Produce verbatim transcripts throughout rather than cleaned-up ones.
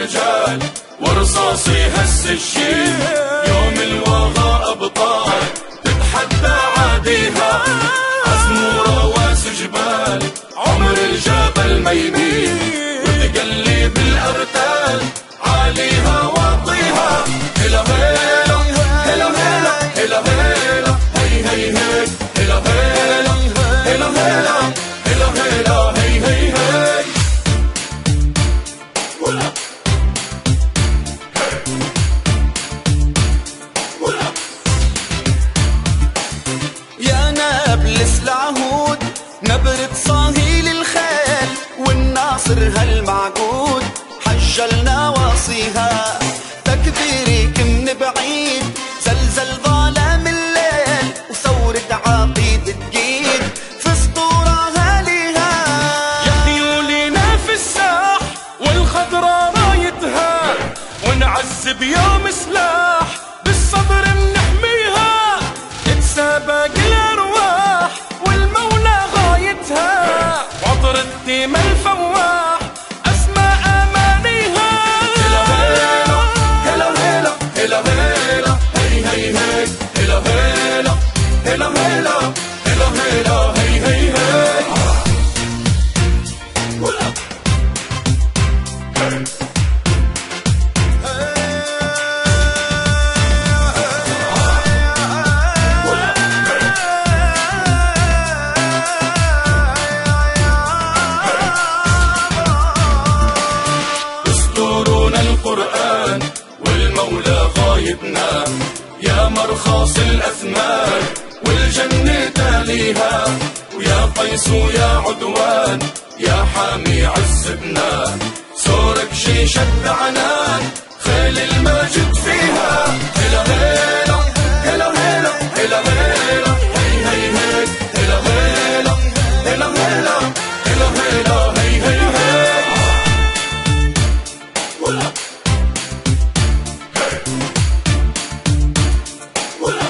الرجال ورصاصي هس الشيل. يوم الوغى أبطال تتحدى عاديها، عزم ورواس جبال عمر الجبل ما يميل، وتقلب الأرتال عاليها واطيها. هلا هلا هلا هلا هلا هلا هي هي هي هلا هلا هلا هلا هلا هلا هي هي هي. ولا ولا يا نابلس العهود نبرة صهيل الخيل، والناصر هالمعقود حجلنا واصيها. تكبيرك من بعيد زلزل ظلام الليل، وثورة عقيد تقيد في سطورة هاليها. يا خيولنا في الساح والخضرا رايتها، ونعذب يوم سلاح بالصبر منحميها. تتسابق الأرواح والمولى غايتها، وعطر الدم الفواح أسمى أمانيها. هلا هلا هلا هلا هلا هلا هي هي هي هلا هلا هلا هلا هلا هلا هي هي هي. ولا دستورنا القرآن والمولى غايبنا، يا مرخص الأثمان والجنة تاليها. ويا قيس ويا عدوان يا حامي عزبنا، سورك شي شد عنان خيل الماجد فيها. هلا هلا هلا هلا هلا هلا هي هي هي هلا هلا هلا هلا هلا هلا هي هي هي. ولا ولا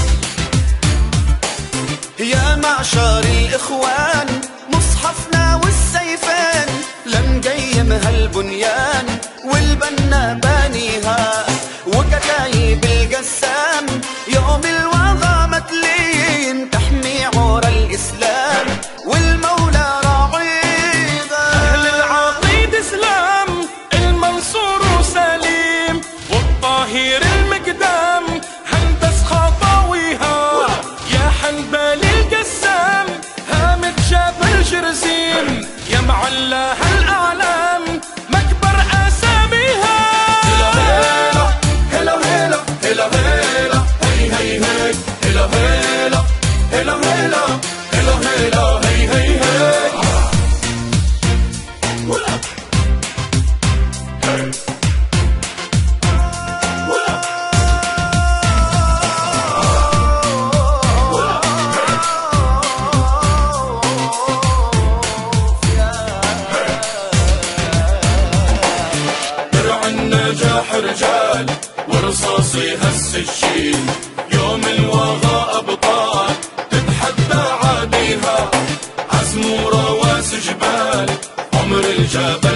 يا معشر الإخوان مصحفنا والسيفين، لنقيم هالبنيان والبنا بانيها. وكتايب القسام يوم الوغى متلين، تحمي عور الإسلام والمولى راعيها. أهل العقيد إسلام المنصور وسليم، والطاهر المقدام هندس خطاويها. يا حنبل القسام هامد جبل جرزيم، يا معلى هالأعلام مكبر أساميها. هلا هلا هلا هلا هلا هلا هي هي هي هلا هلا هلا هلا هلا هلا هي هي هي. ولا ولا درع النجاح رجال ورصاصي هس الشيل. يوم الوغى أبطال تتحدى عاديها، عزم ورواس جبال عمر الجبل